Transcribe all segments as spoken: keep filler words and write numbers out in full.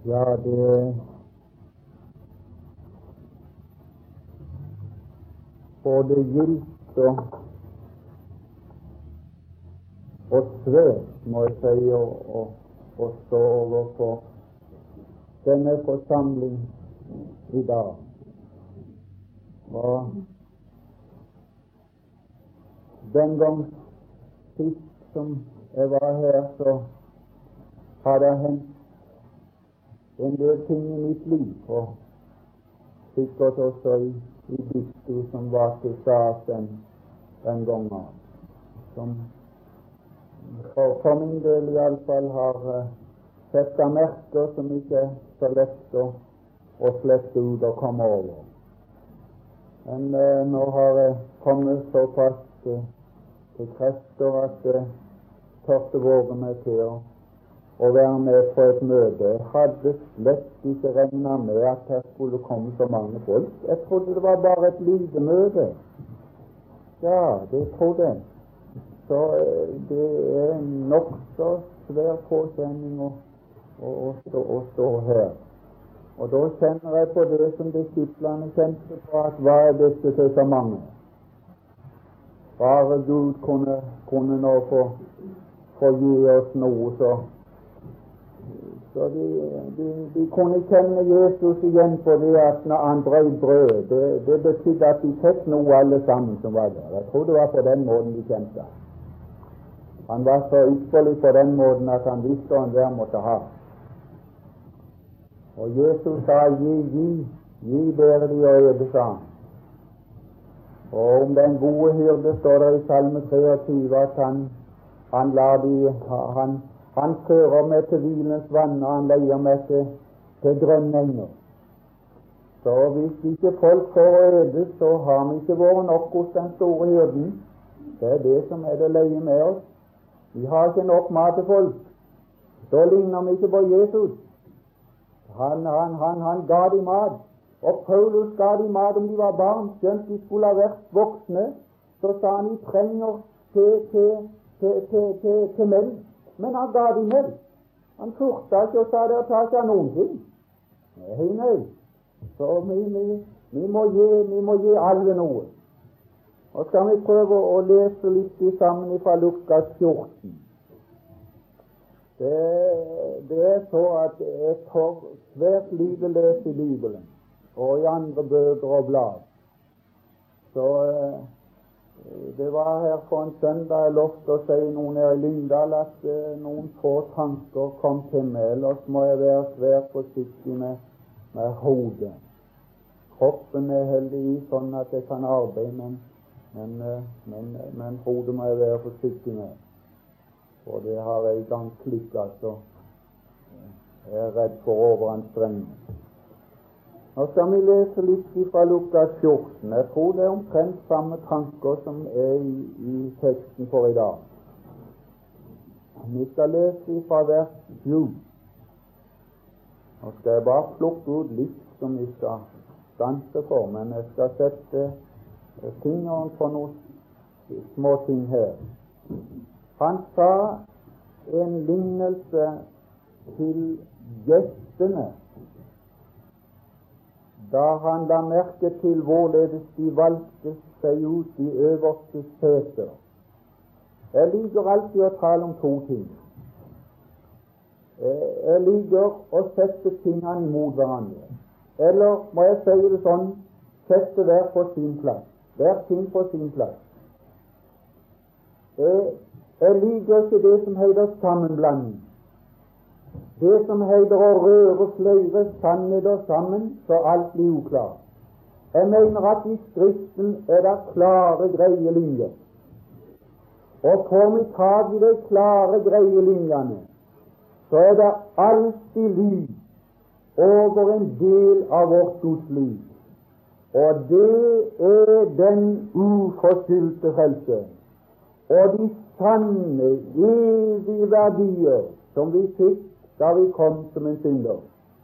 Ja, det både gildt og, og svært, må jeg si, å, å, å stå overfor denne forsamling i dag. Og den gang sist som jeg var her, så har det hendt en del ting i mitt liv, og sikkert også i, i diktet som var til start den, den gangen, som for, for min del i alle fall har uh, sett av merker som ikke er så lett å, å slette ut og komme over. Men uh, nå har jeg kommet såpass uh, til krefter at jeg uh, tørte våge meg til å å være med på et møte. Jeg hadde slett ikke regnet med at det skulle komme så mange folk. Jeg trodde det var bare et lite møte. Ja, det trodde jeg. Så det er nok så svær påkjenning å, å, å, stå, å stå her. Og da kjenner jeg på det som disiplene kjente på, at hva er dette til så mange? Bare Gud kunne, kunne nå få, få gi oss noe, så Så de, de, de kunne kjenne Jesus igjen på det at når han brøt brød, det, det betydde at de fikk noe alle sammen som var der. Jeg tror det var på den måten de kjente. Han var så ypperlig på den måten at han visste hva hver måtte ha. Og Jesus sa, gi, gi, gi dere de øyne, sa han. Og om den gode hyrde står det i Salme treogtyve at han, han lar de, han Han fører meg til hvilens vann, og han leier meg til, til grønne enger. Så hvis ikke folk får øde, så har vi ikke vært nok hos den store hyrden. Det er det som er det leie med oss. Vi har ikke nok mat til folk. Da ligner vi ikke på Jesus. Han, han, han, han ga de mat. Og Paulus ga de mat om de var barn, skjønt de skulle ha vært voksne. Så sa han de trenger til, til, til, til, til, til melk. Men han ga de melk. Han furta ikke og sa det og tar ikke noen ting. Nei, nei. Så vi, vi, vi, må gi, vi må gi alle noe. Og skal vi prøve å lese litt sammen fra Lukas fjorten. Det, det er så at jeg får svært lite lese i Bibelen og i andre bøker og blad. Så det var her for en søndag jeg lovte å si noen her i Lyngdal at uh, noen få tanker kom til meg, ellers må jeg være svært forsiktig med, med hodet. Kroppen er heldigvis sånn at jeg kan arbeide, men, men, uh, men, uh, men hodet må jeg være forsiktig med. Og det har jeg i gang klikket, så jeg er redd for overanstrengning. Nå skal vi lese litt fra Lukas fjorten. Jeg tror det er omtrent samme tanker som er i, i teksten for i dag. Vi skal lese fra vers sju. Nå skal jeg bare plukke ut litt som vi skal stanse for, men jeg skal sette fingeren på noen små ting her. Han sa en lignelse til gjestene, da han la merke til hvorledes de valgte seg ut i øverste seter. Jeg liker alltid å tale om to ting. Jeg liker å sette tingene imot hverandre. Eller må jeg si det sånn, sette hver på sin plass. Hver ting på sin plass. Jeg, jeg liker ikke det som heter sammenblanding. Det som heter å røre flere sannheter sammen, så alt blir uklart. Jeg mener at i Skriften er det klare, greie linjer. Og får vi tak i de klare, greie linjene, så er det alltid lyd over en del av vårt Guds liv. Og det er den uforskyldte frelse. Og de sanne, evige verdier som vi fikk da vi kom som en synder.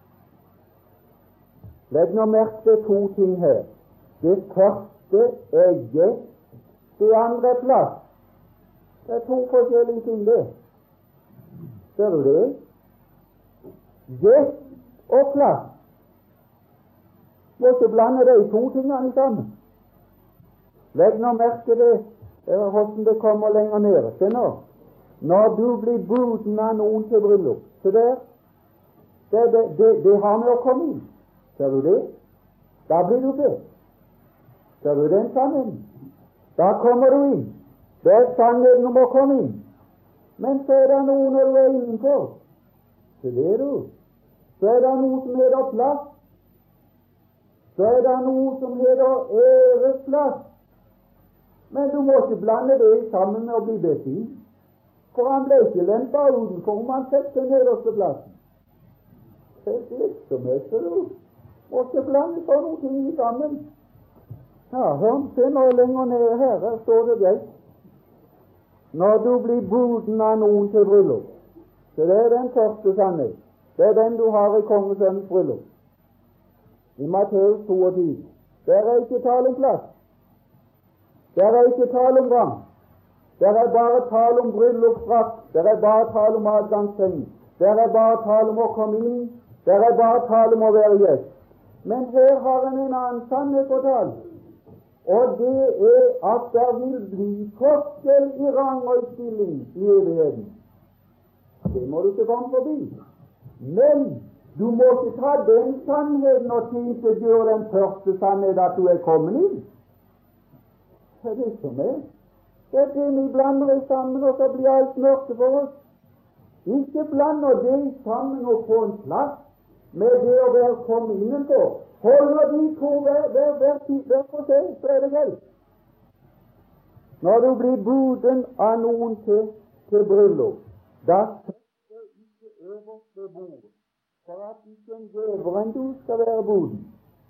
Legg nå merke til to ting her. Det første er gjest, det andre er plass. Det er to forskjellige ting, det. Ser du det? Gjest og plass. Må ikke blande de to tingene sammen. Legg nå merke til det, hvordan det kommer lenger nede. Se nå. Når du blir buden av noen til bryllup, se der, det, det, det, det har med å komme inn. Ser du det? Da blir du bedt. Ser du den sannheten? Da kommer du inn. Det er sannheten om å komme inn. Men så er det noe når du er innenfor. Så det er du. Så er det noe som heter plass. Så er det noe som heter æresplass. Men du må ikke blande det sammen med å bli bedt inn. For han ble ikke lempet utenfor om han fikk den nederste plassen. Det er liksom etter du. Må ikke blande sånne ting sammen. Ja, hør, se nå lenger nede her, her står det greit. Når du blir buden av noen til bryllup, så det er den første sannhet. Det er den du har i kongesønnens bryllup. I Matteus toogtyve. Der er ikke tale om plass. Der er ikke tale om rang. Der er bare tale om bryllupsdrakt. Der er bare tale om adgangstegn. Der er bare tale om å komme inn. Der er bare tale om å være gjest. Men her har en en annen sannhet å tale. Og det er at det vil bli forskjell i rang og i stilling i evigheten. Det må du ikke komme forbi. Men du må ikke ta den sannheten og tilintetgjøre den første sannheten at du er kommet inn. Det er det som er. Det er det vi blander det sammen, og så blir alt mørkt for oss. Ikke blander det sammen og få en plass med det å være kommet innenfor. Holder de to hver, hver, hver, hver for seg, så er det greit. Når du blir buden av noen til, til bryllup, da setter ikke øverst ved bordet, for at ikke en gjøver enn du skal være buden.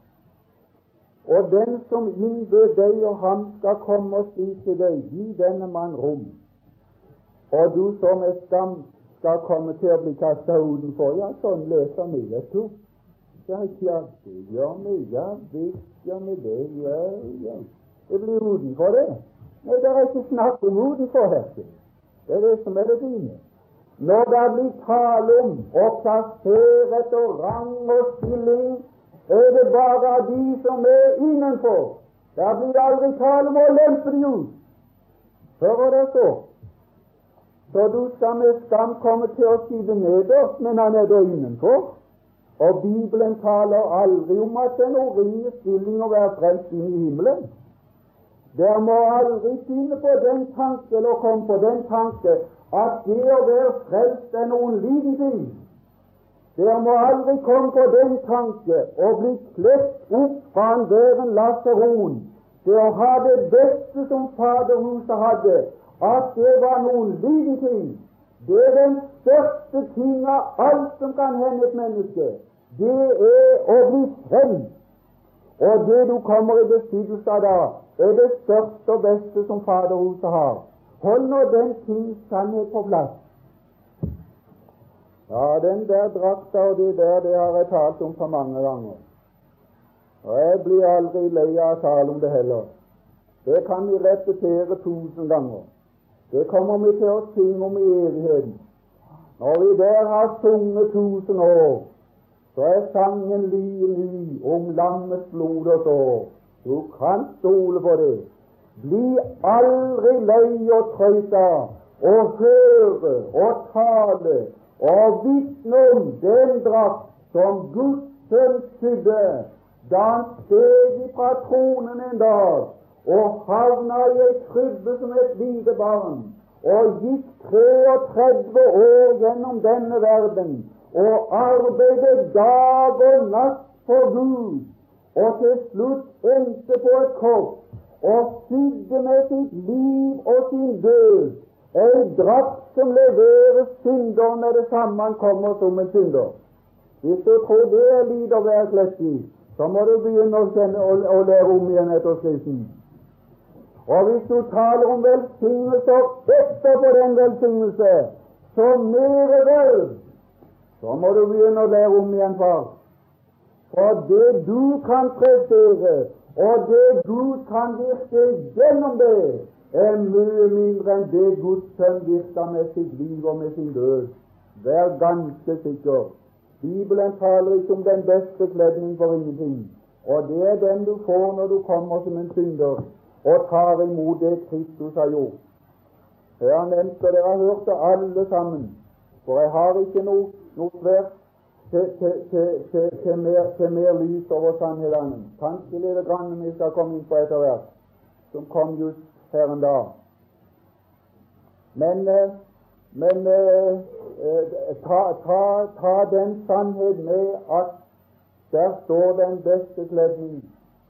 Og den som innbød deg og ham skal komme og si til deg, gi denne mann rom. Og du som er skam skal komme til å bli kastet utenfor. Ja, sånn leser vi, vet du. Ja, ja, det gjør vi, ja, visst gjør vi det, ja, ja. Det blir utenfor det. Nei, det er ikke snakk om utenfor her. Det er det som er det dine. Når det blir tale om å plassere etter rang og stilling, er det bare de som er innenfor. Der blir det aldri tale om å lempe de ut. Hører det så? Så du skal med skam komme til å sitte nederst, men han er da innenfor. Og Bibelen taler aldri om at det er noe ringe stilling å være frelst inn i himmelen. Der må aldri finne på den tanke, eller komme på den tanke, at det å være frelst er noen liten ting. Der må aldri komme på den tanke å bli klept opp fra en væren lasaron, det å ha det beste som Faderhuset hadde, at det var noen liten ting. Det er den største ting av alt som kan hende et menneske. Det er å bli frelst. Og det du kommer i besittelse av da, er det største og beste som Faderhuset har. Hold nå den tings sannhet på plass. Ja, den der drakta og det der, det har jeg talt om for mange ganger. Og jeg blir aldri lei av å tale om det heller. Det kan vi repetere tusen ganger. Det kommer vi til å synge om i evigheten. Når vi der har sunget tusen år, så er sangen like ny om lammets blod og sår. Du kan stole på det. Bli aldri lei og trøyt av å høre og tale og vitne om den drakt som Guds sønn sydde da han steg fra tronen en dag og havna i ei krybbe som et lite barn, og gikk treogtredve år gjennom denne verden og arbeidet dag og natt for Gud, og til slutt endte på et kors og sydde med sitt liv og sin død ei drakt som leverer synder med det samme han kommer som en synder. Hvis du tror det er lite å være kledd i, så må du begynne å, kjenne, å, å lære om igjen etter Skriften. Og hvis du taler om velsignelser etterpå den velsignelse, så mer vel, så må du begynne å lære om igjen, far. For det du kan prestere, og det Gud kan virke gjennom det, er mye mindre enn det Guds sønn virker med sitt liv og med sin død. Vær ganske sikker. Bibelen taler ikke om den beste kledning for ingenting, og det er den du får når du kommer som en synder og tar imot det Kristus har gjort. Jeg har nevnt, og dere har hørt det alle sammen, for jeg har ikke noe, noe svært til, til, til, til, til, mer, til mer lys over sannhetene. Kanskje lille grann vi skal komme inn på etter hvert, som kom just her en dag. Men, men ta, ta, ta den sannhet med at der står den beste kledning,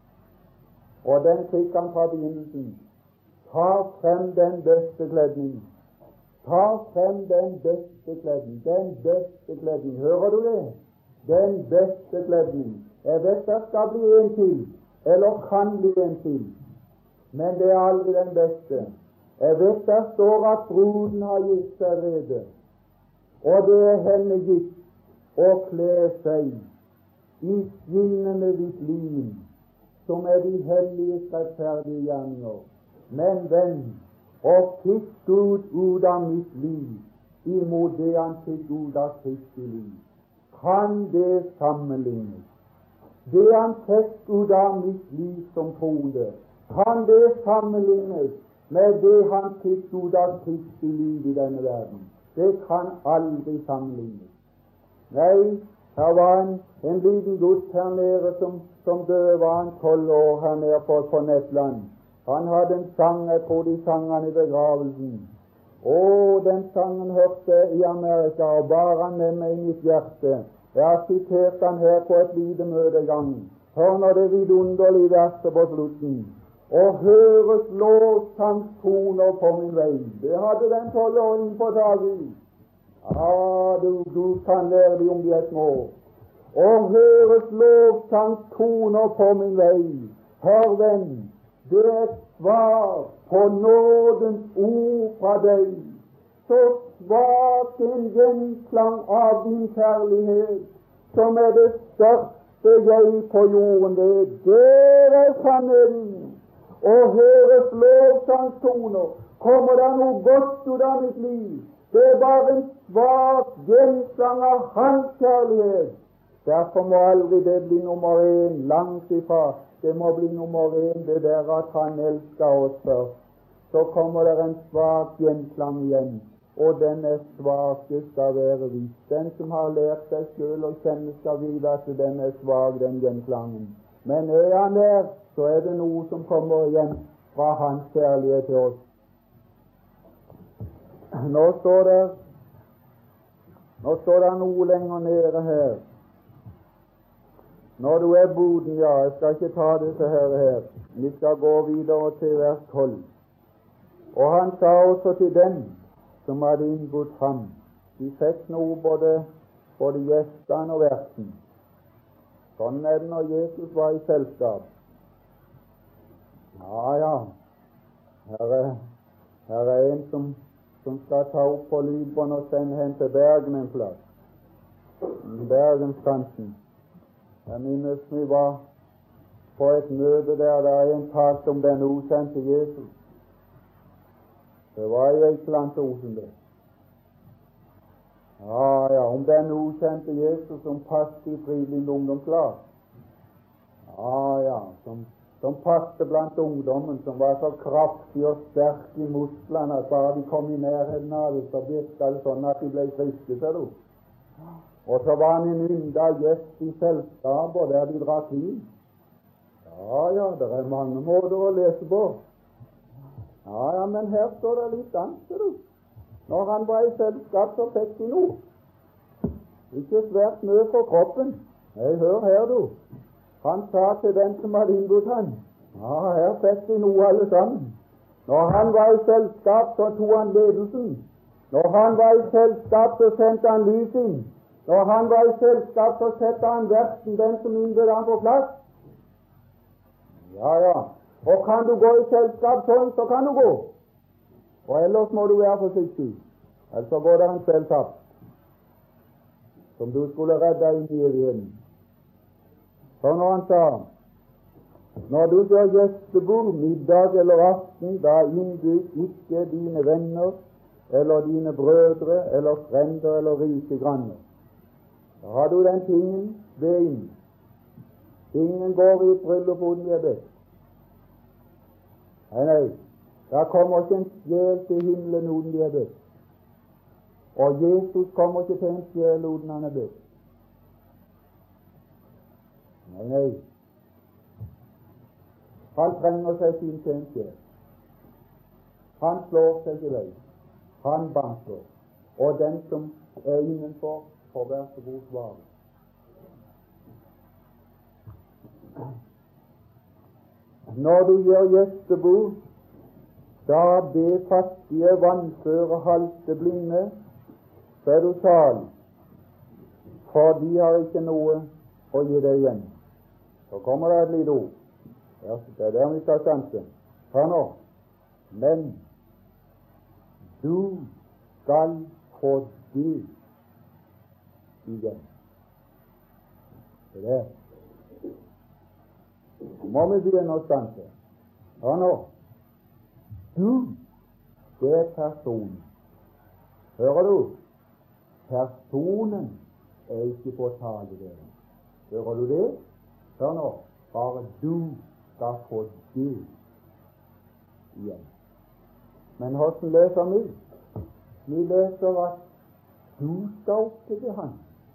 og den fikk han fra begynnelsen. Ta frem den beste kledning. Ta frem den beste kledning. Den beste kledning. Hører du det? Den beste kledning. Jeg vet det skal bli en til, eller kan bli en til, men det er aldri den beste. Jeg vet det står at bruden har gitt seg rede, og det er henne gitt å kle seg i skinnende hvitt lin, som er de helliges rettferdige gjerninger. Men venn, og fikk Gud ut av mitt liv imot det han fikk ut av Kristi liv. Kan det sammenlignes? Det han fikk ut av mitt liv som troende, kan det sammenlignes med det han fikk ut av Kristi liv i denne verden? Det kan aldri sammenlignes. Nei, her var en, en liten gutt her nede som, som døde, var han tolv år her nede på, på Nettland. Han hadde en sang, jeg tror de sang han i begravelsen. Å, den sangen hørte jeg i Amerika, og bar han med meg i mitt hjerte. Jeg har sitert han her på et lite møte en gang. Hør nå det vidunderlige verset på slutten. Og høres lovsangstoner på min vei. Det hadde den tolvåringen på tak i. Ja, du, du kan lære dem om de er små. Og høres lovsangstoner på min vei. Hør, venn, det er et svar på nådens ord fra deg. Så svak en gjenklang av din kjærlighet, som er det største jeg på jorden ved. Det er sannheten. Og høres lovsangstoner. Kommer det noe godt ut av mitt liv? Det er bare en svak gjenklang av hans kjærlighet. Derfor må aldri det bli nummer én, langt ifra. Det må bli nummer én, det der at han elsker oss først. Så kommer det en svak gjenklang igjen, og denne svake skal være vis. Den som har lært seg selv og kjenner, skal vite at den er svak, den gjenklangen. Men er han der, så er det noe som kommer igjen fra hans kjærlighet til oss. Nå står det Nå står det noe lenger nede her. Når du er boden, ja, jeg skal ikke ta disse her her. Vi skal gå videre til vers tolv. Og han sa også til dem som hadde innbudt ham. De fikk noe både, både gjestene og verten. Sånn er det når Jesus var i selskap. Ja, ja, her er, her er en som, som skal ta opp på lydbånd og sende hen til Bergen en plass. Bergenskanten. Jeg minnes vi var på et møte der det er en talt om den ukjente Jesus. Det var i Eikelandsosen det. Ja, ja, om den ukjente Jesus som passet i Fridlynd ungdomslag. Ja, ja, som, som passet blant ungdommen, som var så kraftig og sterk i musklene at bare de kom i nærheten av det, så virket det sånn at de ble friske, ser du. Og så var han en ynda gjest i selskaper der de drakk vin. Ja, ja, det er mange måter å lese på. Ja, ja, men her står det litt annet, ser du. Når han var i selskap, så fikk de noe. Ikke svært mye for kroppen. Nei, hør her, du. Han sa til den som hadde innbudt han. Ja, her fikk de noe alle sammen. Når han var i selskap, så tog han ledelsen. Når han var i selskap, så sendte han lys inn. Når han var i selskap, så sette han verten, den som innbød han på plass. Ja, ja. Og kan du gå i selskap sånn, så kan du gå. Og ellers må du være forsiktig. Ellers går det en selv tapt, som du skulle redde inn i evigheten. Så når han sa, når du gjør gjestebord, middag eller aften, da innbyr ikke dine venner, eller dine brødre, eller frender, eller rike granner. Da har du den tingen ved inn. Ingen går i et bryllup uten de er bedt. Nei, nei, da kommer ikke en sjel til himmelen uten de er bedt. Og Jesus kommer ikke til en sjel uten han er bedt. Nei, nei. Han trenger seg sin til en sjel. Han slår seg til vei. Han banker. Og den som er innenfor, får være så god svare. Når du gjør gjestebord, da be fattige, vannføre, halte, blinde, så er du salig, for de har ikke noe å gi deg igjen. Så kommer det et lite ord. Ja, det er der vi skal stanse. Hør nå. Men du skal få det igjen. Det er det. Nå må vi begynne å stanse. Hør nå. Du, det er personen. Hører du? Personen er ikke på tale der. Hører du det? Hør nå. Bare du skal få det igjen. Men hvordan leser vi? Vi leser at du skal opp til han.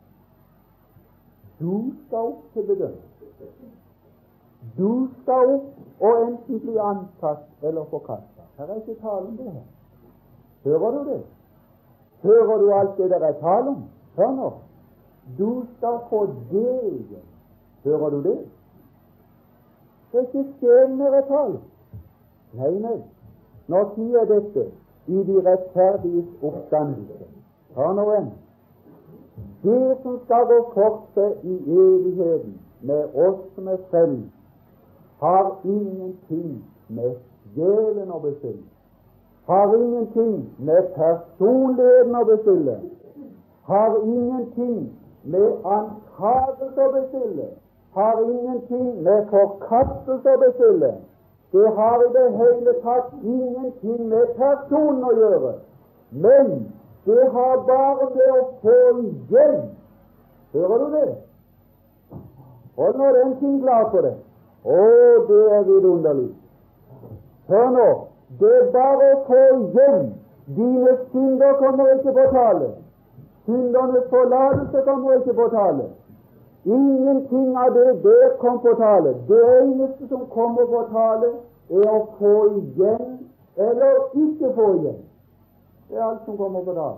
Du skal opp til bedømmelse. Du skal opp og enten bli antatt eller forkastet. Her er ikke tale om det her. Hører du det? Hører du alt det der er tale om? Hør nå. Du skal få det igjen. Hører du det? Det er ikke skjelen der er tale. Nei, nei. Nå sier dette i de rettferdiges oppstandelse. Hør nå en. Det som skal gå for seg i evigheten med oss som er frelst, har ingenting med sjelen å bestille. Har ingenting med personligheten å bestille. Har ingenting med antagelse å bestille. Har ingenting med forkastelse å bestille. Det har i det hele tatt ingenting med personen å gjøre. Men det har bare med å få igjen. Hører du det? Hold nå den ting glad for det. Å, det er vidunderlig. Hør nå. Det er bare å få igjen. Dine synder kommer ikke på tale. Syndernes forlatelse kommer ikke på tale. Ingenting av det der kom på tale. Det eneste som kommer på tale, er å få igjen eller ikke få igjen. Det er alt som kommer på tale.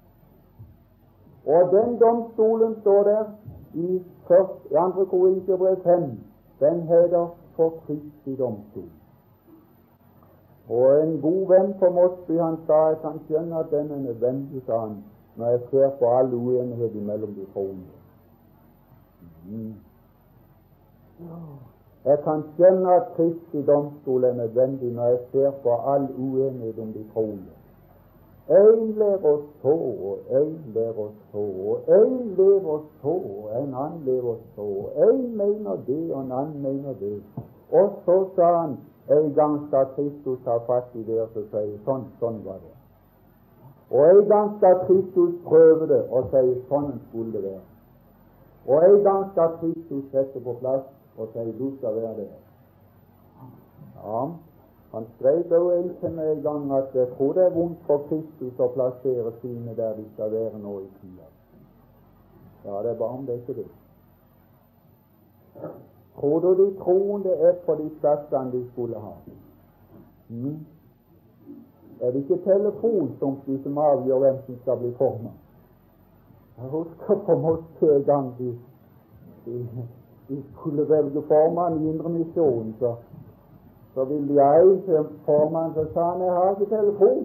Og den domstolen står der i, først, i andre Korinterbrev fem. Den heter for Kristi domstol. Og en god venn på Mosby, han sa at han skjønner at den er nødvendig, sa han, når jeg ser på all uenighet mellom de troende. Mm. Jeg kan skjønne at Kristi domstol er nødvendig når jeg ser på all uenighet om de troende. En lever så, og en lever så, og en lever så, og en annen lever så, og en mener det, og en annen mener det. Og så sa han, en gang skal Kristus ta fatt i det, og så sier sånn, sånn var det. Og en gang skal Kristus prøve det, og sier sånn skulle det være. Og en gang skal Kristus sette på plass, og sier du skal være det. Ja, han skrev da en til meg en gang at jeg tror det er vondt for Kristus å plassere sine der de skal være nå i tida. Ja, det er bare om det ikke det. Tror du de troende er på de plassene de skulle ha? Mm. Er det ikke telefonstump de som avgjør hvem som skal bli formet? Jeg husker på en måte en gang de, de, de skulle velge formann i Indre Misjon, så, så ville jeg til formann, så sa han, jeg har ikke telefon.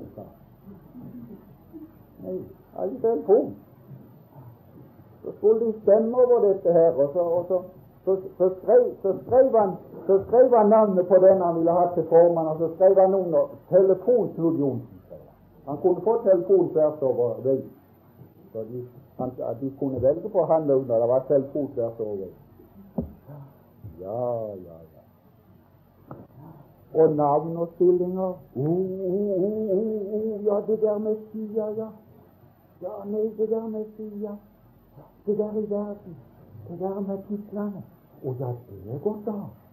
Nei, jeg har ikke telefon. Så skulle de stemme over dette her, og så, og så Så, så, skrev, så, skrev han, så skrev han navnet på den han ville ha til formann, og så skrev han under telefon Knut Johnsen. Han kunne få telefon tvers over vei. Så de, han, de kunne velge på han under, det var telefon tvers over vei. Ja, ja, ja. Og navn og stillinger. Uh, uh, uh, uh, uh, ja, det der Messia, ja. Ja, nei, det der Messia. Det der i verden, det der med titlene. Og ja, det er godt da.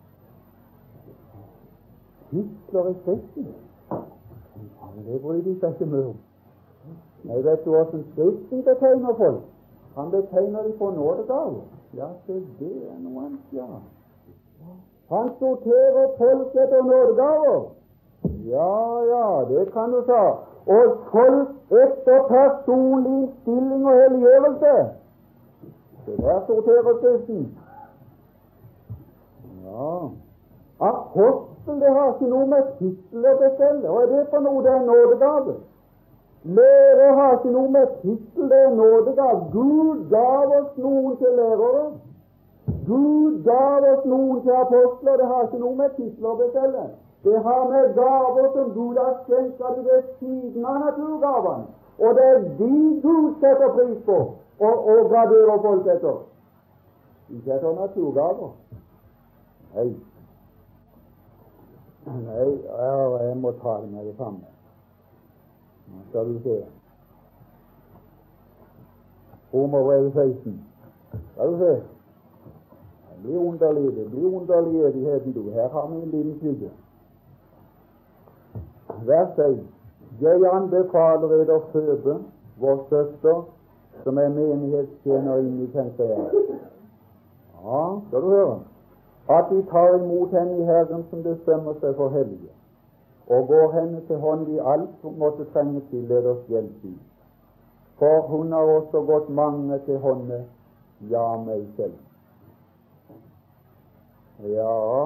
Titler i Skriften. Det bryr de seg ikke med om. Nei, vet du hvordan Skriften betegner folk? Han betegner de på nådegaver. Ja, så det er noe annet, ja. Han sorterer folk etter nådegaver. Ja, ja, det kan du ta. Og folk etter personlig stilling og helliggjørelse. Det der sorterer Skriften. Ja. Apostel, det har ikke noe med tittel å bestille. Hva er det for noe? Det er nådegave. Lærer har ikke noe med tittel, det er nådegave. Gud gav oss noen til lærere. Gud gav oss noen til apostler. Det har ikke noe med titler å bestille. Det har med gaver som Gud har skjenket ved siden av naturgavene. Og det er de Gud setter pris på og, og graderer folk etter. Ikke etter naturgaver. Nei. Nei, ja, jeg må ta det med det samme. Nå skal du se. Romerbrevet seksten. Skal du se. Det blir underlig, det blir underlig evigheten, du. Her har vi en liten skygge. Vers én. Jeg anbefaler eder Føbe, vår søster, som er menighetstjenerinne i Tenkeia. Ja, skal du høre. At de tar imot henne i Herren som bestemmer seg for hellige, og går henne til hånd i alt som måtte trenge til leders hjelp i. For hun har også gått mange til hånde, ja, meg selv. Ja,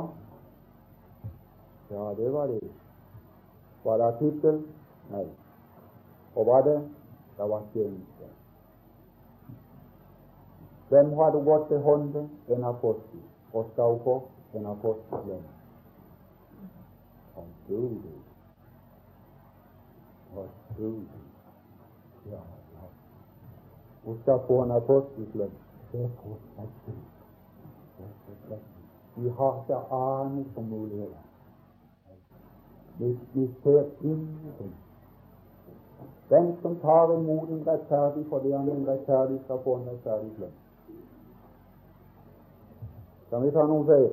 ja, det var det. Var det tittel? Nei. Og var det? Det var tjeneste. Hvem hadde gått til hånde? En apostel. Og stå for en apostel. Og du, og du, ja, ja. Hun skal få en apostelslønn. Det er for slett. Vi har ikke aning om muligheter. Vi, vi ser ingenting. Den som tar imot en rettferdig fordi han en rettferdig skal få en rettferdig lønn. Kan vi ta noen flere?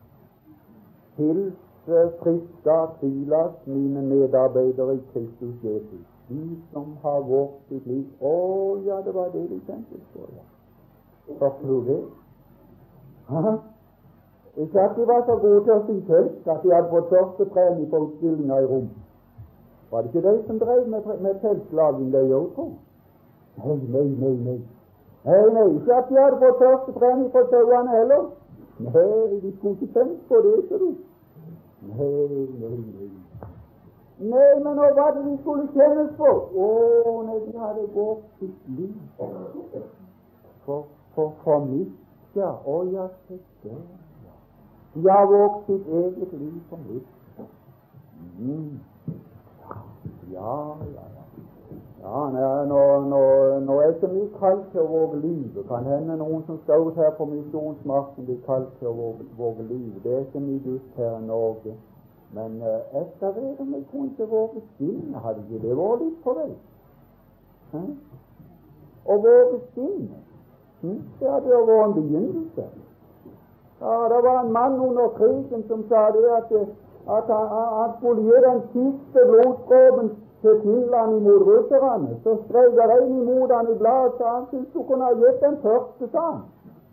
Hils Friska Tvilas, mine medarbeidere i Kristus Jesus, de som har vårt sitt liv. Å ja, det var det de tenkte på, ja. Hørte du det? Hæ? Ikke at de var så gode til å si selv, at de hadde fått første premie på utstillinger i rom. Var det ikke de som drev med, med teltlaging, det gjør på? Nei, nei, nei, nei. Nei, nei, ikke at de hadde fått første premie på sauene heller. Nei, de skulle ikke tenke på det, ikke du? Nei, nei, nei. Nei, men hva var det de skulle kjennes på? Å, nei, de hadde gått sitt liv. For, for, for mitt, ja, å, ja, se det, ja. De har vågt sitt eget liv for mitt. Mm. Ja, ja, ja. Ja, nå, nå, nå er ikke vi kalt til å våge livet. Kan hende noen som skal ut her på misjonsmarken blir kalt til å våge, våge livet. Det er ikke mye just her i Norge. Men uh, etter det om jeg kunne ikke våge skinne, hadde ikke det vært litt på vei? Hm? Å våge skinne, hm? Det hadde jo vært en begynnelse. Ja, det var en mann under krigen som sa det at, at han, han skulle gi den siste bloddråpen til Finland imot russerne. Så skrev det en imot han i bladet, så han syntes du kunne ha gitt den første, sa han.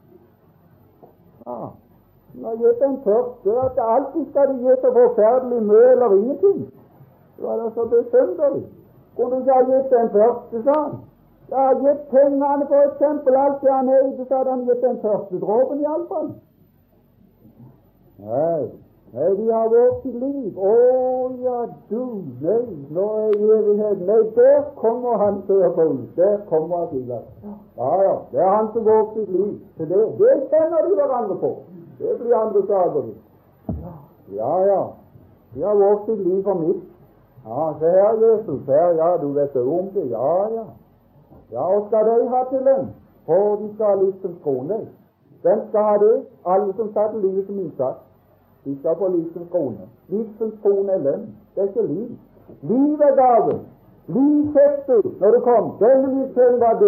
Ja, han har gitt den første, at alltid skal de gi så forferdelig mye eller ingenting. Det var da så besønderlig. Kunne du ikke ha gitt den første, sa han. Jeg har gitt pengene for eksempel, alt det han eide, så hadde han gitt den første dråpen i alle fall. Nei, nei, de har vårt sitt liv. Å, ja, du, nei, nå er evigheten. Nei, der kommer han til å få ut. Der kommer han til å. Ja, ja, det er han som vårt sitt liv. Så det, det kjenner de hverandre på. Det blir andre saker. Ja, ja, de har vårt sitt liv for mitt. Ja, se her, Jesus, her, ja, du vet det om det. Ja, ja. Ja, og skal de ha til lønn? For de skal ha livsens krone. Hvem skal ha det? Alle som satt livet som innsats. De skal få livsens krone. Livsens krone er lønn. Det er ikke liv. Liv er gave. Liv fikk du når du kom. Denne livsøen var død.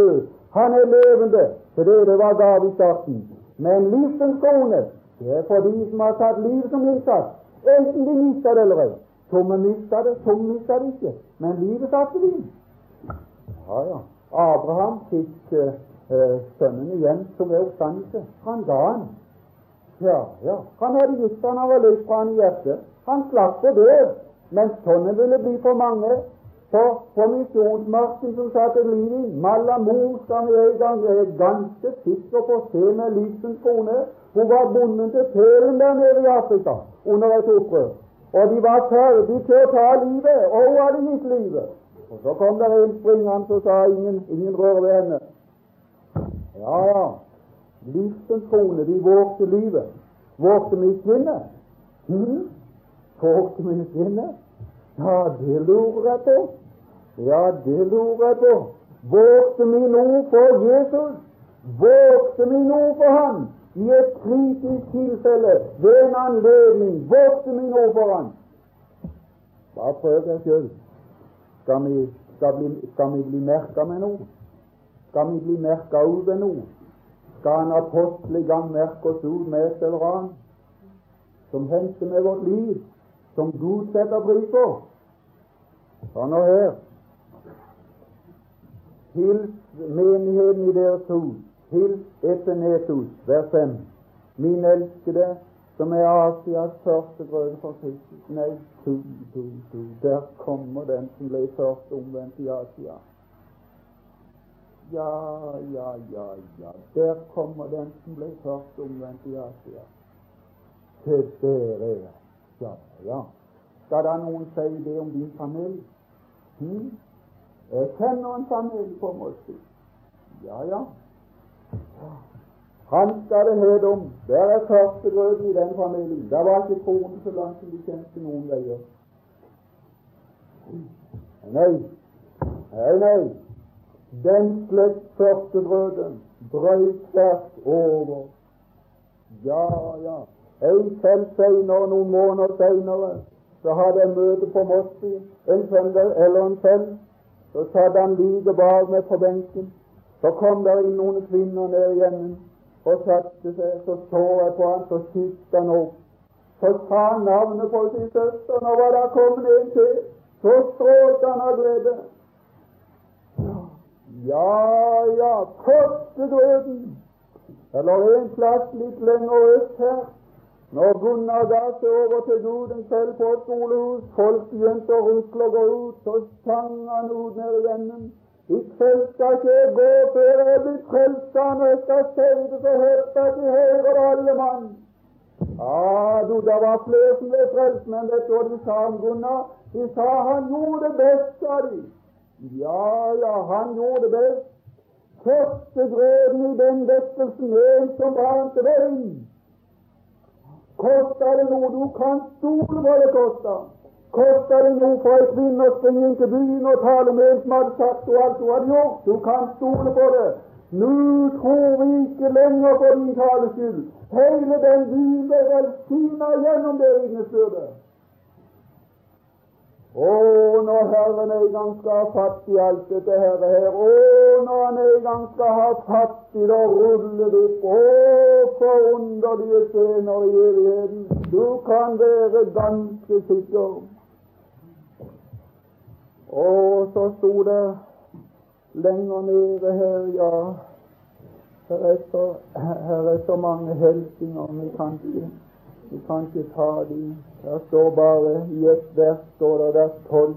Han er levende, for det det var gav i starten. Men livsens krone, det er for de som har tatt liv som innsats. Enten de mister det eller ei. Tomme mister det, tomme mister det ikke. Men livet satte de. Ja, ja. Abraham fikk uh, sønnen igjen som er oppstandelse. Han ga han. Ja, ja. Han hadde gitt han, han var løs fra han i hjertet. Han slapp å dø. Men sånne ville bli for mange. For på misjonsmarken som satte liv i, Malamo skal vi en gang være ganske sikker på å se med livsens kone. Hun var bonden til Pelen der nede i Afrika under et opprør. Og de var ferdige til å ta livet, og hun hadde gitt livet. Og så kom der en springende og sa ingen, ingen rør ved henne. Ja, ja. Livsens kone, de vågte livet. Vågte vi kvinne? Hm? Vågte vi kvinne? Ja, det lurer jeg på. Ja, det lurer jeg på. Vågte vi noe for Jesus? Vågte vi noe for han? I et kritisk tilfelle, ved en anledning, vågte vi noe for han? Bare prøv deg selv. Skal vi, skal, bli, skal vi bli merket med noe? Skal vi bli merket ut ved noe? Skal en apostel i gang merke oss ut med et eller annet som henter med vårt liv, som Gud setter pris på? Så nå her. Hils menigheten i deres hus. Hils Epenetus, vers fem. Min elskede, som er Asias første grøde for Kristus. Nei, tu, tu, tu. Der kommer den som ble først omvendt i Asia. Ja, ja, ja, ja. Der kommer den som ble først omvendt i Asia. Se der er. Ja, ja. Skal da noen si det om din familie? Hm? Jeg kjenner en familie på måte. Ja, ja. Han skal det høre om. Der er første grøden i den familien. Der var ikke troen så langt som de kjente noen veier. Nei, nei, nei. Den slekt første grøden brøt tvert over. Ja, ja. En selv senere, noen måneder senere, så hadde jeg møte på Mosby, en søndag eller en selv. Så satt han like bak meg på benken. Så kom der inn noen kvinner ned igjen og satte seg. Så så jeg på han, så kikket han opp. Så sa han navnet på sin søster. Nå var det kommet en til. Så strålte han av glede. Ja, ja, Kostegrøden. Eller en plass litt lenger øst her. Når Gunnar ga seg over til Guden selv på et skolehus, folk begynte å rykle og gå ut, så sang han ut ned igjennom. I kveld skal ikke jeg gå før jeg er blitt frelst, og jeg skal si det så høyt at de hører alle mann. Ja, du, det var flere som ble frelst, men vet du hva de sa om Gunnar? De sa han gjorde det best av de. Ja, ja, han gjorde det best. Kostegrøden i den vekkelsen, en som brant veien. Koster det noe du kan stole hva det koster? Koster det noe for en kvinne å springe inn til byen og tale med en som hadde sagt og alt du hadde gjort? Du kan stole på det. Nå tror vi ikke lenger på din taleskyld. Hele den byen ble velsignet gjennom det vitnesbyrdet. Å, når Herren en gang skal ha fatt i alt dette herre her, å, når han en gang skal ha fatt i det og rulle det opp, å, forunderlige scener i evigheten, du kan være ganske sikker. Og så stod det lenger nede her, ja, her er så, her er så mange helsinger, vi kan ikke Vi kan ikke ta dem. Der står bare i et vers, står det der tolv.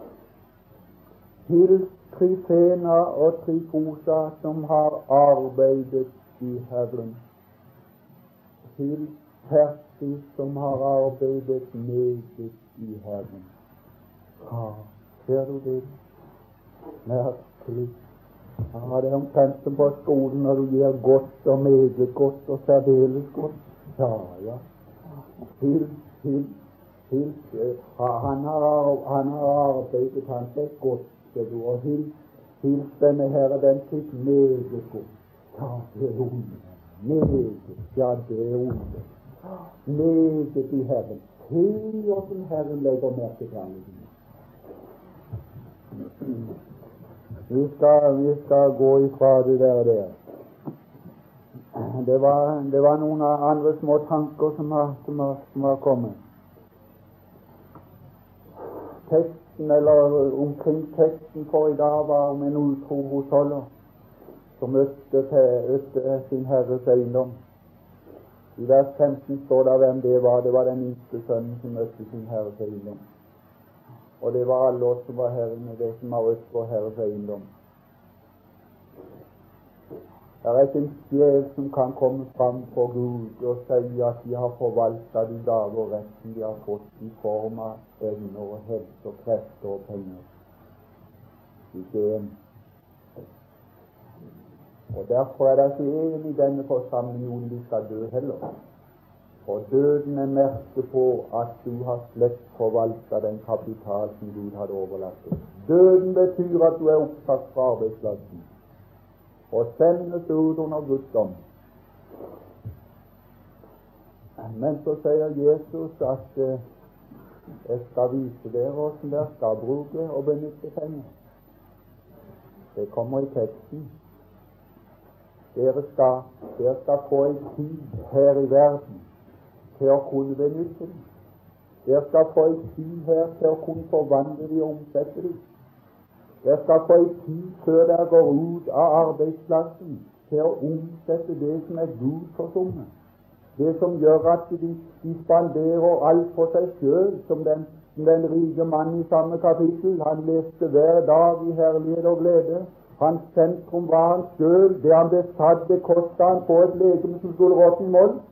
Hils Trifena og Trifosa som har arbeidet i Herren. Hils Persis som har arbeidet meget i Herren. Ja, ser du det? Merkelig. Ja, det er omtrent som på skolen når du gir godt og meget godt og særdeles godt. Ja, ja. Hils, hils, hils. Han har, han har arbeidet, han fikk godt, og hils, hils denne herre, den fikk meget godt. Ja, det er onde. Meget, ja, det er onde. Meget i Herren. Se hvordan Herren legger merke til ham. Vi skal, vi skal gå ifra det der og der. Det var, det var noen andre små tanker som har, som har, som har kommet. Teksten, eller omkring teksten for i dag, var om en utro husholder som møtte til sin herres eiendom. I vers femten står det hvem det var. Det var den yngste sønnen som møtte sin herres eiendom. Og det var alle oss som var her inne, det som har rødt på herres eiendom. Det er ikke en sjel som kan komme fram for Gud og si at de har forvaltet de gaver og retten de har fått i form av evner og helse og krefter og penger. Ikke en. Og derfor er det ikke en i denne forsamlingen de skal dø heller. Og døden er merke på at du har slett forvaltet den kapital som Gud hadde overlatt. Døden betyr at du er opptatt fra arbeidsplassen og sendes ut under Guds dom. Men så sier Jesus at eh, jeg skal vise dere hvordan dere skal bruke og benytte penger. Det kommer i teksten. Dere skal, dere skal få en tid her i verden til å kunne benytte dem. Dere skal få en tid her til å kunne forvandle dem og omsette dem. Dere skal få en tid før dere går ut av arbeidsplassen til å omsette det som er Gud forsummet. Det som gjør at de, de spanderer alt på seg selv, som den, den rike mannen i samme kapittel. Han leste hver dag i herlighet og glede. Hans sentrum var han selv. Det han besatt, det kostet han på et legeme som skulle råtne i moll.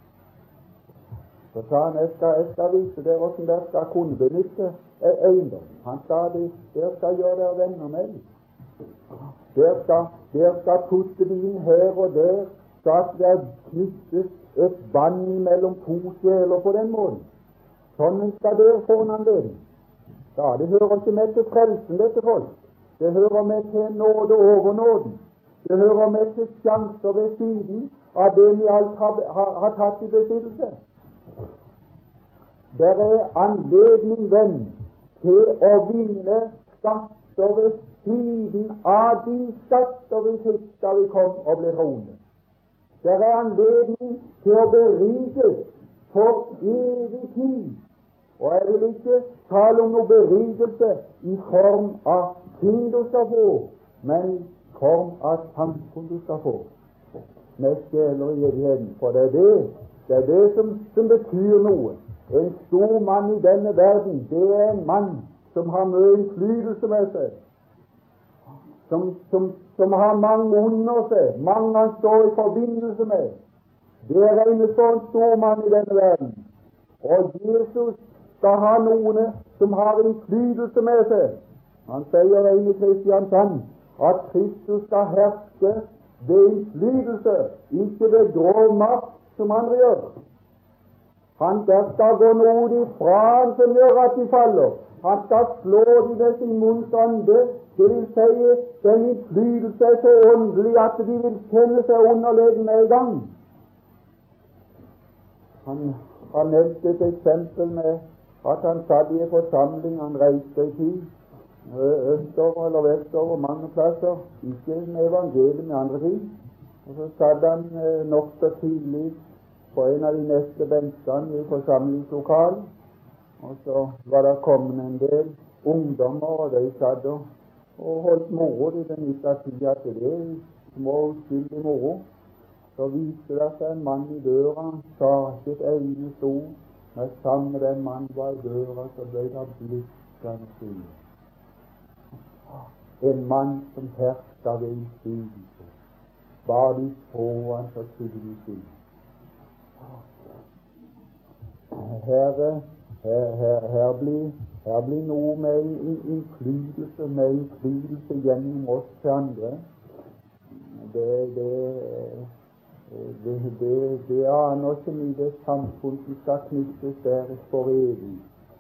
Så sa han, jeg skal, jeg skal vise dere hvordan dere skal kunne benytte eiendom. Han sa, dere skal gjøre dere venner med. Dere skal, dere skal putte det inn her og der, så at det knyttes et bånd mellom to sjeler på den måten. Sånn skal dere få en anledning. Ja, det hører ikke med til frelsen, dette folk. Det hører med til nåde over nåden. Det hører med til sjanser ved siden av det vi alt har, har, har tatt i besittelse. Det er anledning, venn, til å vinne skatter ved siden av de skatter vi fikk da vi kom og ble troende. Det er anledning til å berikes for evig tid. Og jeg vil ikke tale om noe berikelse i form av ting du skal få, men i form av samfunn du skal få. Med sjeler i evigheten. For det er det, det, er det som, som betyr noe. En stor mann i denne verden, det er en mann som har mye innflytelse med seg, som, som, som har mange under seg, mange han står i forbindelse med. Det er en sånn stor mann i denne verden. Og Jesus skal ha noen som har innflytelse med seg. Han sier en i Kristiansand at Kristus skal herske ved innflytelse, ikke ved grov makt som andre gjør. Han der skal gå noe ifra han som gjør at de faller. Han skal slå de med sin munns ande. Det vil si, den innflytelse er så åndelig at de vil kjenne seg underlegen med en gang. Han har nevnt et eksempel med at han satt i en forsamling, han reiste i tid, østover eller vestover, mange plasser, ikke med evangeliet med andre ting. Og så satt han nok så tidlig på en av de neste benkene i forsamlingslokalet, og så var det kommet en del ungdommer, og de satt og, og holdt moro. De benyttet tida til det, små uskyldige moro. Så viste det seg en mann i døra, han sa ikke et eneste ord, men sammen med den mannen var i døra, så ble det blikkende stille. En mann som hersket ved innflytelse. Bare de så han, så skulle de stille. Her, her, her, her, blir, her blir noe med innflytelse, med innflytelse gjennom oss til andre. Det, det, det, det, det aner ikke mye det samfunn som skal knyttes der for evig.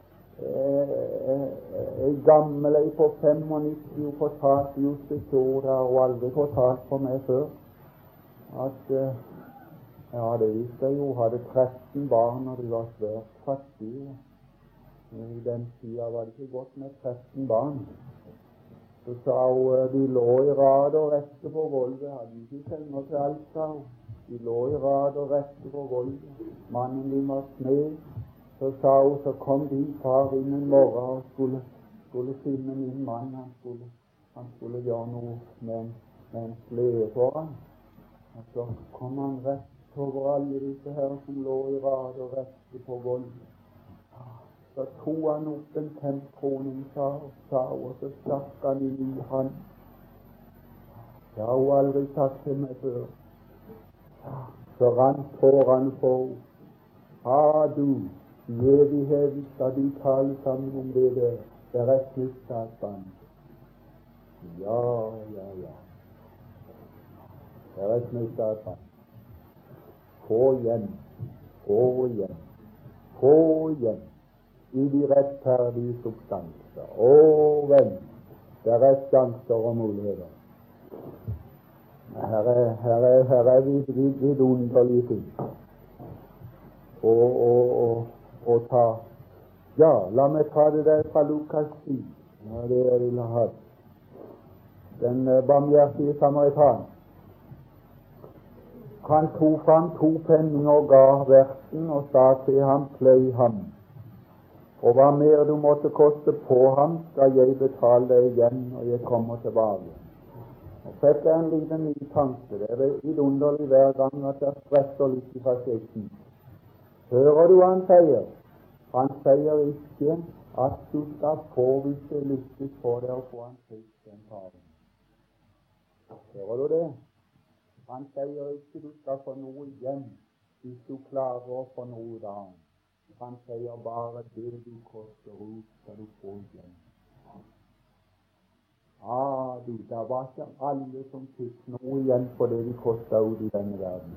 En gammel ei på femognitti hun fortalte just et år, det har hun aldri fortalt for meg før, at ja, det visste jeg jo, hadde tretten barn og de var svært fattige. I den tida var det ikke godt med tretten barn. Så sa hun de lå i rad og rekke på gulvet. Hadde ikke senger til alt, sa hun. De lå i rad og rekke på gulvet. Mannen din var smed. Så sa hun, så kom din far inn en morgen og skulle, skulle finne min mann. Han skulle, han skulle gjøre noe med en, med en slede for han. Og så kom han rett over alle disse her som lå i rad og rekke på gulvet. Så tog han opp en femkroning, sa hun, og så stakk han inn i han. Det har hun aldri sagt til meg før. Så rant tårene på. Ha du, i evigheten skal de tale sammen om det der. Det er et knyttsatband. Ja, ja, ja. Det er et knyttsatband. Få igjen, få igjen, få igjen. I de rettferdige substanser. Å, venn, det er sjanser og muligheter. Her er, her er, her er vi vidunderlige ting. Og, og, og, og ta, ja, la meg ta det der fra Lukas ti. Ja, det jeg vil ha. Den uh, barmhjertige samaritan. Han tok fram to penninger og ga verten og sa til ham, pløy ham. Og hva mer du måtte koste på ham, skal jeg betale deg igjen når jeg kommer tilbake. Og fikk jeg en liten ny tanke. Det er vidunderlig hver gang at jeg spretter litt i fasiten. Hører du hva han sier? Han sier ikke at du skal få hvis det lykkes for deg å få en fisk den faren. Hører du det? Han sier ikke du skal få noe igjen hvis du klarer å få noe ut av ham. Han sier bare det du koster ut, skal du få igjen. Ah, du, det var ikke alle som fikk noe igjen for det de kostet ut i denne verden.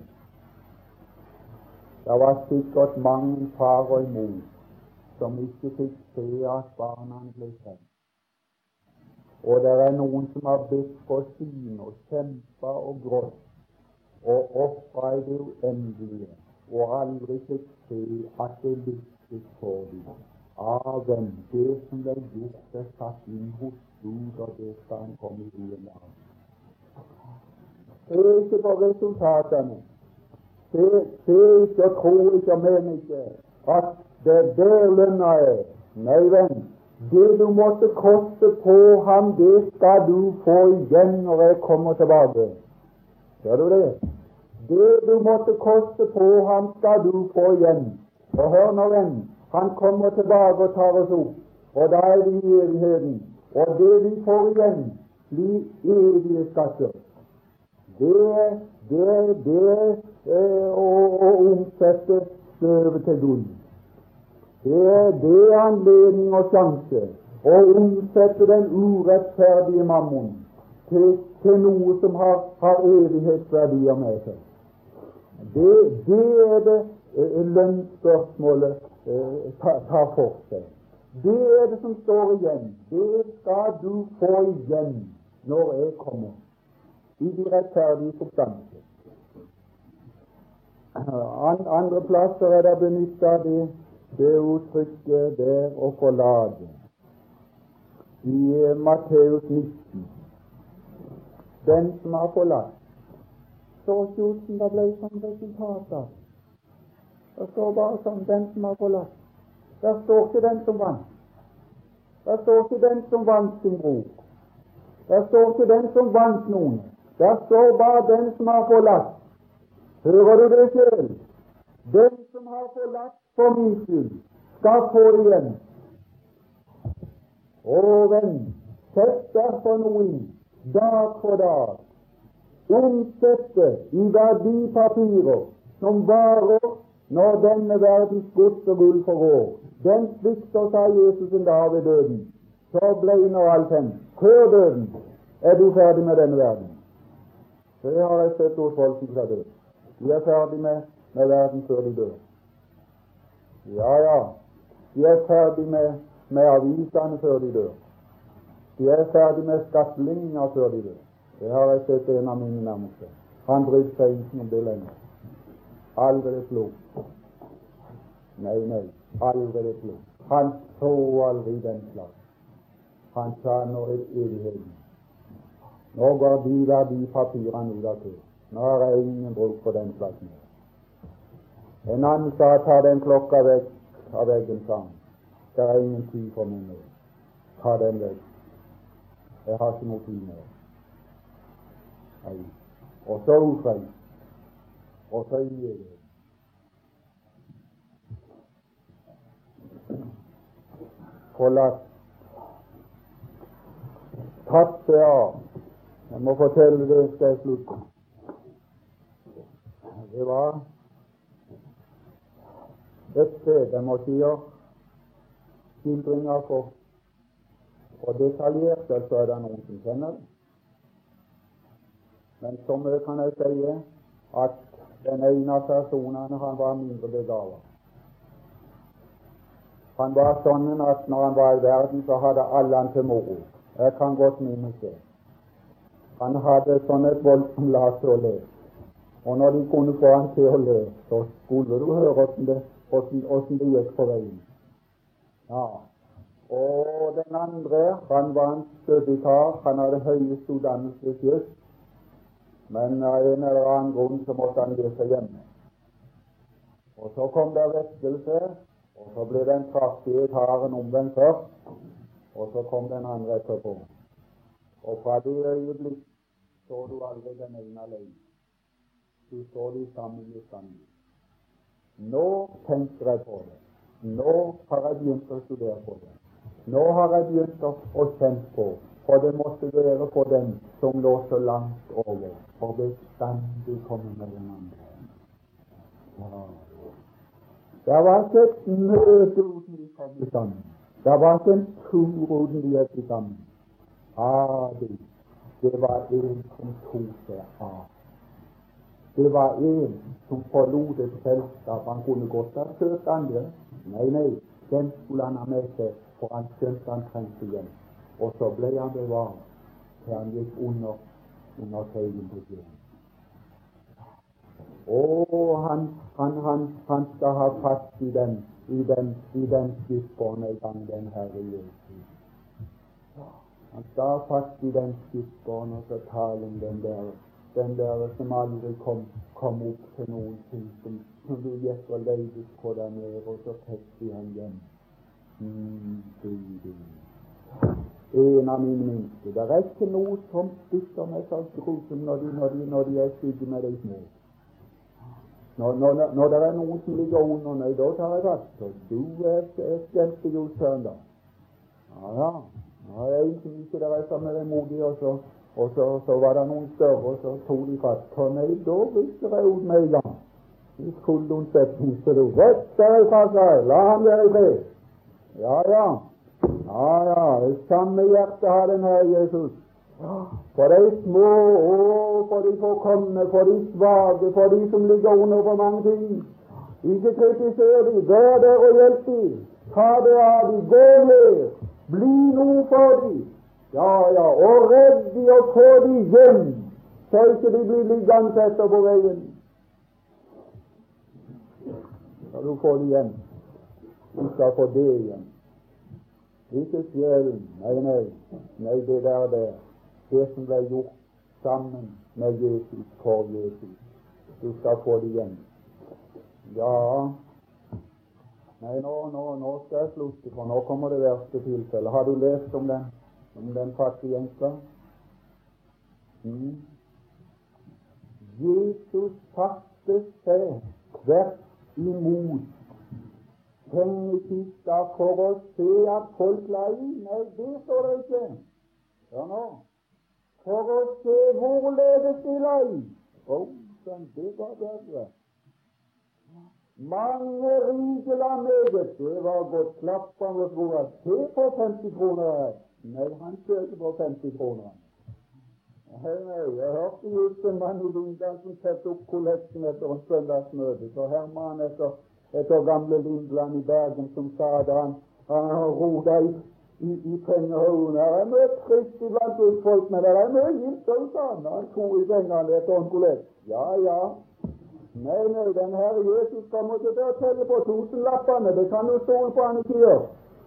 Det var sikkert mange far og mor som ikke fikk se at barna ble sendt. Og det er noen som har bedt på sine og kjempet og grått og offret i det uendelige, og aldri fikk se at det lykkes for dem. Av dem, det som ble gjort er satt inn hos Gud, og det skal han komme i igjen av. Se ikke på resultatene. Se, se ikke og tro ikke og men ikke at det der lønna er. Nei, venn, det du måtte koste på ham, det skal du få igjen når jeg kommer tilbake. Ser du det? Det du måtte koste på ham, skal du få igjen. Og hør nå, venn, han kommer tilbake og tar oss opp, og da er vi i evigheten. Og det vi får igjen, blir evige skatter. Det, det, det er å, å omsette støvet til gull. Det er det anledning og sjanse å omsette den urettferdige mammon til, til noe som har, har evighetsverdier med seg. Det, det er det eh, lønnsspørsmålet eh, tar ta for seg. Det er det som står igjen. Det skal du få igjen når jeg kommer i de rettferdige substanser. An, andre plasser er det benyttet det, det uttrykket der å forlate. I eh, Matteus nitten. Den som har forlatt, så ikke uten det ble som resultat av. Det står bare som den som har forlatt. Det står ikke den som vant. Det står ikke den som vant sin bror. Det står ikke den som vant noen. Det står bare den som har forlatt. Hører du det selv? Den som har forlatt for min skyld, skal få det igjen. Å, venn, sett derfor noe inn, dag for dag. Omsette i verdipapirer som varer når denne verdens gods og gull forgår. Den svikter, sa Jesus en dag ved døden. Så ble nå alt hendt. Før døden er du ferdig med denne verden. Det har jeg sett hos folk som skal dø. De er ferdig med, med verden før de dør. Ja, ja. De er ferdig med, med avisene før de dør. De er ferdig med skatteligninger før de dør. Det har jeg sett en av mine nærmeste. Han brydde seg ikke om det lenger. Aldri det slo. Nei, nei, aldri det slo. Han så aldri den slags. Han sa nå er evigheten. Nå går de der de papirene ut av kø. Nå er det ingen bruk for den plassen. En annen sa ta den klokka vekk av veggen, sa han. Det er ingen tid for meg nå. Ta den vekk. Jeg har ikke noe tid mer. Nei. Og så ufrelst. Og så i evigheten. Forlatt. Tatt det av. Jeg må fortelle det skal jeg slutte. Det var et sted jeg må si skildringer for, og detaljert, så er det noen som kjenner det. Men så mye kan jeg si at den ene av personene, han var mindre begavet. Han var sånn at når han var i verden, så hadde alle han til moro. Jeg kan godt minnes det. Han hadde sånn et voldsomt lag til å le. Og når de kunne få han til å le, så skulle du høre hvordan det, hvordan, hvordan det gikk på veien. Ja. Og den andre, han var en stødig kar. Han hadde høyest utdannelse selv. Men av en eller annen grunn så måtte han gjøre seg hjemme. Og så kom det vekkelse, og så ble den kraftige karen omvendt først, og så kom den andre etterpå. Og fra det øyeblikk så du aldri den ene alene. Du så de sammen i sammen. Nå tenker jeg på det. Nå har jeg begynt å studere på det. Nå har jeg begynt å, å kjenne på, for det måtte være for den som lå så langt over, for bestandig komme med den andre. Ja. Det var ikke et møte uten de kom sammen. Det var ikke en tur uten de gikk sammen. Ah, det, det var en som tok seg av. Det var en som forlot et selskap. Han kunne godt ha søkt andre. Nei, nei, den skulle han ha med seg, for han skjønte han trengte hjem. Og så ble han bevart til han gikk under, under tøyen på sjøen. Og han, han, han, han skal ha fast i den, i den, i den skipsbåren en gang, den Herre Jesus. Han skal ha fast i den skipsbåren, og så tale om den der, den der som aldri kom, kom opp til noen ting, som, som du gikk og leides på der nede, og så fikk de han hjem. Mm, du, du. En av mine minste. Det er ikke noe som stikker meg så grusomt når de, når de, når de er skygge med de små. Når, når, når det er noen som ligger under meg, da tar jeg fast. Og du er skjente jo søndag. Ja, ja. Nå er en som ikke der er sammen med dem modig, og så, og så, så var det noen større, og så tog de fast. Så nei, da rykker jeg ut med en gang. I full unnsetning, så du rett der fra seg. La han være i fred. Ja, ja. Ja, ja. Det samme hjertet har den her Jesus. For de små, og for de forkomne, for de svage, for de som ligger under for mange ting. Ikke kritiser de, vær der og hjelp de. Ta det av de, gå ned, bli noe for de. Ja, ja, og redd de og få de hjem, så ikke de blir liggende etter på veien. Så du får de hjem. Du skal få det igjen. Ikke sjelen, nei, nei, nei, det der der. Det som ble gjort sammen med Jesus, for Jesus. Du skal få det igjen. Ja. Nei, nå, nå, nå skal jeg slutte, for nå kommer det verste tilfellet. Har du lest om den, om den fattige jenka? Mm. Jesus satte seg tvert imot pengekista for å se at folk la i. Nei, det står det ikke. Ja, nå. For å se hvorledes de la i. Å, sånn, det var bedre. Mange rike la meget. Det var godt klapp av oss gode. Se på femti kroner her. Nei, han søker på femti kroner. Hei, nei, jeg hørte just en mann i Lindan som sette opp kollekten etter en søndagsmøte. Så her var han etter, etter gamle Lindland i Bergen som sa det. Han, han roda i I, i pengehøyene. Det er mye trist iblant hos folk, men det er mye gilt hos han. Han tog i pengene etter en kollekt. Ja, ja. Nei, nei, den Herre Jesus kommer ikke til å telle på tusenlappene. Det kan du stole på han ikke gjør.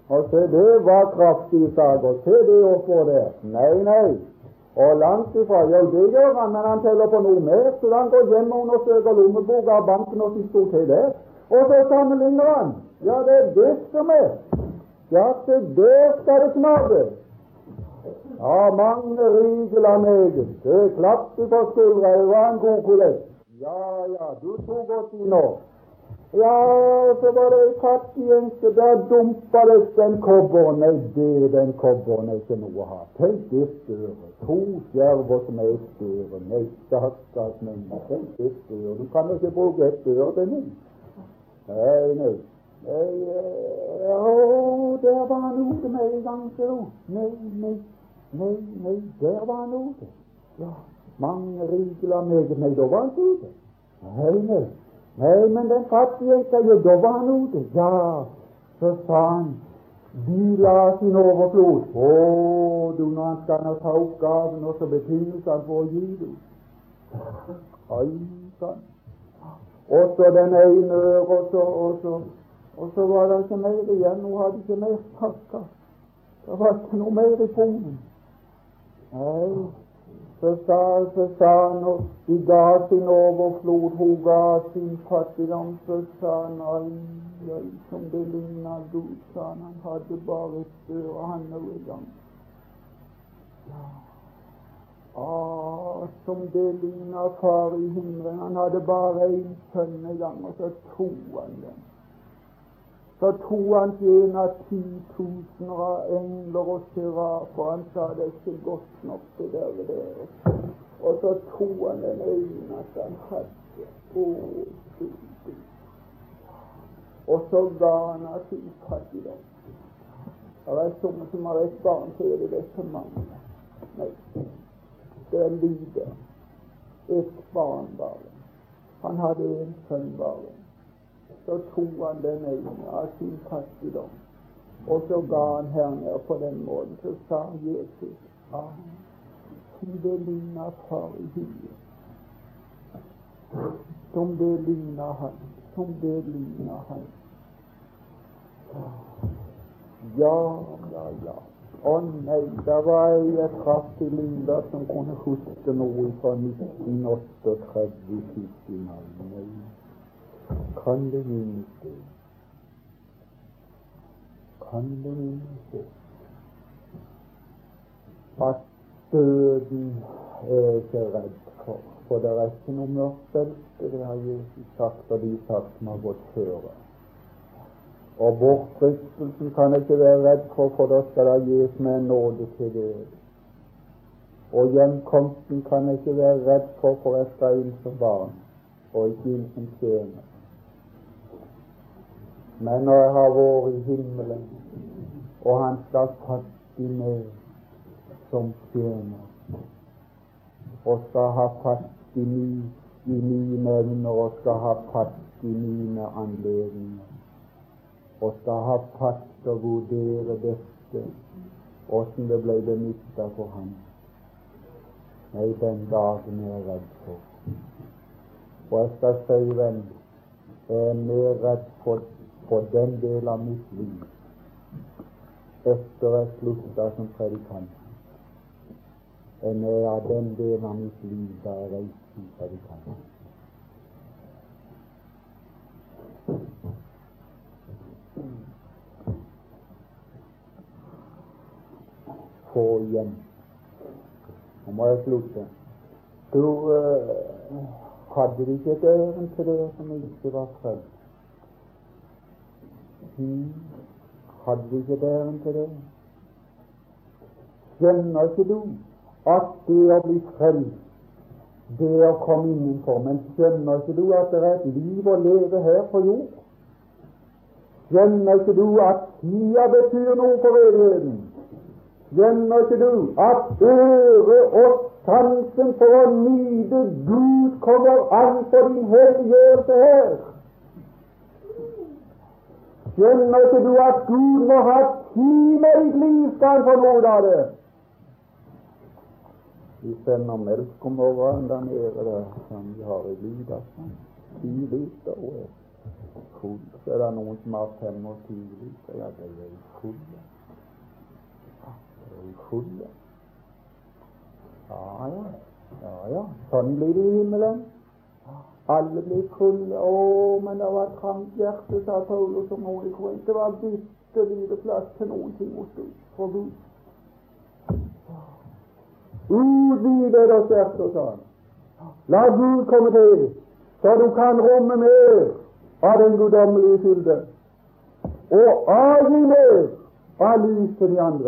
Og se, det var kraftige saker. Se det oppå der. Nei, nei. Og langt ifra. Jo, det gjør han, men han teller på noe mer. Så han går hjem og undersøker lommeboka av banken og som sto til der. Og så sammenligner han. Ja, det er det som er. Ja, se, der skal det knage. Ja, mange rigler meget. Det klappte på skuldra. Det var en god kollekt. Ja, ja, du tok godt i nå. Ja, så var det en fattig enke. Der dumpa det den kobberen. Nei, det den kobberen er ikke noe å ha. Tenk det støre. To skjerver som er et støre. Nei, stakkars menneske. Tenk det støre. Du kan ikke bruke et støre til noe. Nei, nei. Nei, ja, der var han ute med en gang, ser du. Nei, nei, nei, nei, der var han ute. Ja, mange rigler meget. Nei, da var han ute. Nei, nei. Nei, men den fattige enka, jo, da var han ute. Ja, så sa han, de la sin overflod. Å, du, når han skal ta oppgaven, og så betinges han for å gi det. Oi, sånn. Og så den ene øre, og så, og så, og så var det ikke mer igjen. Nå hadde ikke mer pakka. Det var ikke noe mer i pungen. Nei. Så sa, så sa han, og de ga sin overflod, hun ga sin fattigdom, så sa han, oi, oi, som det lignet Gud, sa han, han hadde bare et støre, han nå i gang. Ja. Ah, som det lignet far i himmelen, han hadde bare en sønn i gang, og så tog han den. Så tog han en av ti tusener av engler og serafer. Han sa det er ikke godt nok det der ved dere. Og så tog han den eneste han hadde. Åh, Gud. Og så ga han av sin fattigdom. Det er sånne som har et barn, så er det det så mange. Nei, det er lite. Et barn bare. Han hadde en sønn bare. Så tog han den ene av sin fattigdom, og så ga han her nede på den måten. Så sa Jesus, ah, som det ligner far i himmelen, som det ligner han, som det ligner han. Ja, ja, ja. Å nei, det var jeg traff i Linda som kunne huske noe fra nitten trettini i mai. Kan det minnes det? Kan det minnes det? At døden er ikke redd for, for det er ikke noe mørkbelte, det har Jesus sagt, og de sagt som har gått før. Og bortfristelsen kan jeg ikke være redd for, for da skal det gis med nåde til det. Og hjemkomsten kan jeg ikke være redd for, for jeg skal inn som barn, og ikke inn som tjener. Men når jeg har vært i himmelen, og han skal fatt i meg som tjener, og skal ha fatt i, mi, i mine evner, og skal ha fatt i mine anledninger, og skal ha fatt og vurdere dette, hvordan det ble benyttet for ham. Nei, den dagen er jeg redd for. Og jeg skal si, venn, jeg er mer redd for på den del av mitt liv etter jeg sluttet som predikant enn jeg av den del av mitt liv da jeg reiste som predikant. Få igjen. Nå må jeg slutte. Du uh, hadde ikke et ærend til det som ikke var frelst. Hmm. Hadde vi ikke dæren til det? Skjønner ikke du at det å bli frelst, det å komme innenfor, men skjønner ikke du at det er et liv å leve her på jord? Skjønner ikke du at tida betyr noe for evigheten? Skjønner ikke du at øre og sansen for å nyte Gud kommer an for din helliggjørelse her? Skjønner ikke du at Gud må ha tid med ditt liv, skal han få noe av det? Vi sender melk om morgenen der nede, der, som vi har i livet. Ti liter, og Full. Så er det noen som har femogtyve liter. Ja, det er jo fulle. Ja, det er jo fulle. Ja, ja. Ja, ja. Sånn blir det i himmelen. Alle blir fulle. Å, men det var et trangt hjerte, sa Paulus om noe. Det var bitte lite plass til noen ting hos Gud. For Gud. Utvide deres hjerte, sa han. La Gud komme til, så du kan romme mer av den guddommelige fylde, og avgi mer av lys til de andre.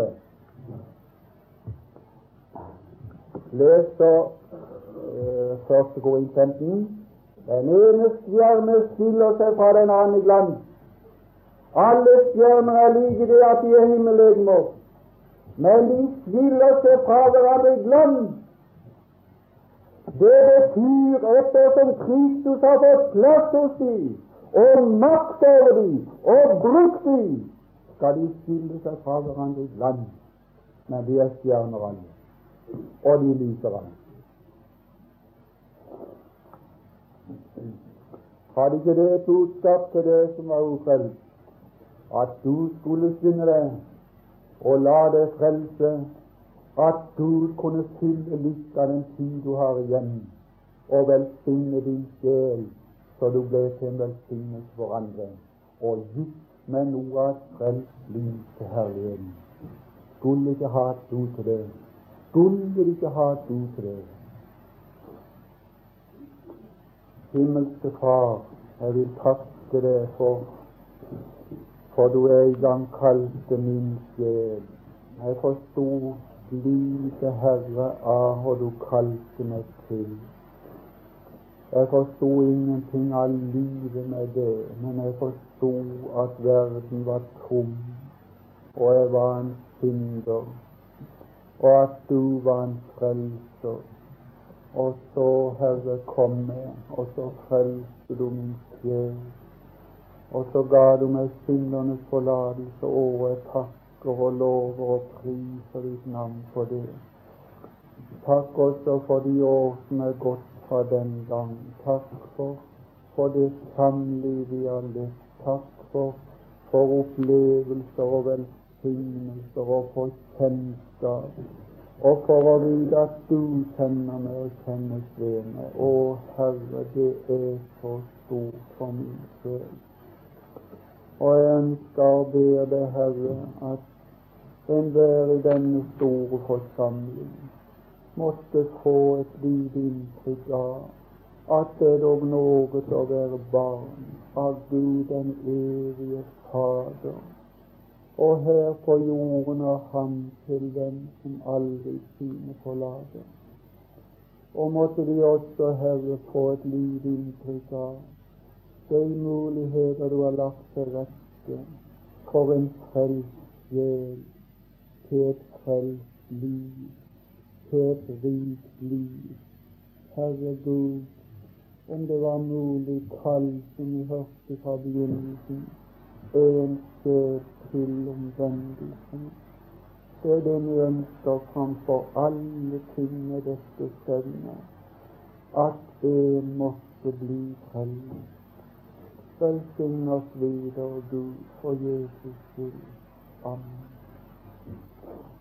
Les så uh, første Korint femten. Den ene stjerne skiller seg fra den andre glans. Alle stjerner er like det at de er himmellegemer, men de skiller seg fra hverandre i glans. Det betyr ettersom Kristus har fått plass hos dem, og makt over dem, og brukt dem, skal de skille seg fra hverandre i glans. Men de er stjerner alle, og de lyser alle. Hadde ikke det budskap til det som var ufrelst, at du skulle skynde deg og la deg frelse, at Gud kunne fylle litt av den tid du har igjen, og velsigne din sjel, så du ble til en velsignelse for andre, og gitt med noe av et frelst liv til herligheten. Skulle ikke ha du til det. Skulle ikke ha du til det. Himmelske Far, jeg vil takke deg for, for du er i gang kalte min sjel. Jeg forstod lite, Herre, av hva du kalte meg til. Jeg forstod ingenting av livet med det, men jeg forstod at verden var tom, og jeg var en synder, og at du var en frelser. Og så, Herre, kom jeg, og så frelste du min sjel, og så ga du meg syndernes forlatelse, og jeg takker og lover og priser ditt navn for det. Takk også for de år som er gått fra den gang. Takk for, for det samliv vi har levd. Takk for, for opplevelser og velsignelser og for kjennskap. Og for å vite at du kjenner meg og kjennes ved meg. Å, Herre, det er så stort for min sjel. Og jeg ønsker å be deg, Herre, at enhver i denne store forsamling måtte få et lite inntrykk av at det er dog noe til å være barn av Gud den evige Fader, og her på jorden har Han til dem som aldri sine forlater. Og måtte de også, Herre, få et lite inntrykk av de muligheter du har lagt til rette for en frelst sjel til et frelst liv, til et rikt liv. Herre Gud, om det var mulig kall som vi hørte fra begynnelsen, en sjel til omvendelsen. Det er det vi ønsker framfor alle ting med dette stevnet, at en måtte bli frelst. Velsign oss videre, Gud, for Jesus skyld. Amen.